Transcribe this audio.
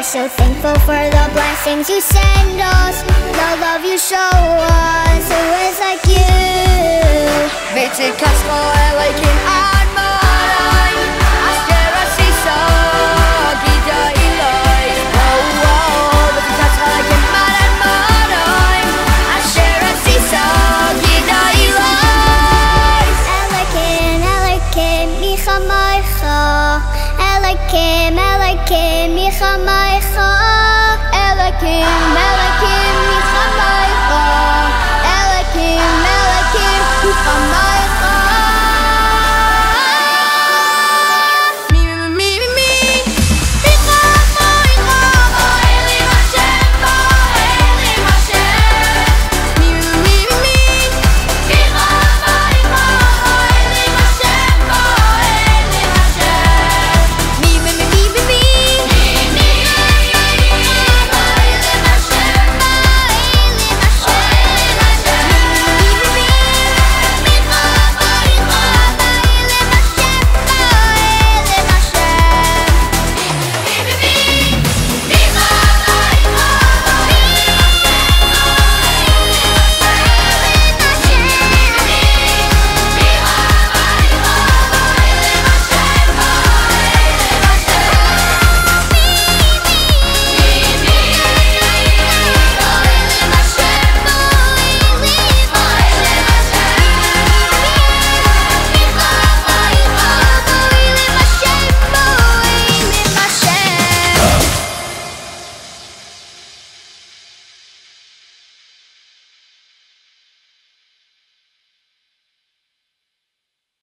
so thankful for the blessings you send us, the love you show us. Who is like you? Bitte kannst du erleichen an Marai, Asher Asisa, Gida Ilai. Oh, oh, bitte kannst du erleichen an Marai, Asher Asisa, Gida Ilai. Elokim, Elokim, Michamaycha. Elokim, Elokim, Michamaycha. Elokim, Elokim.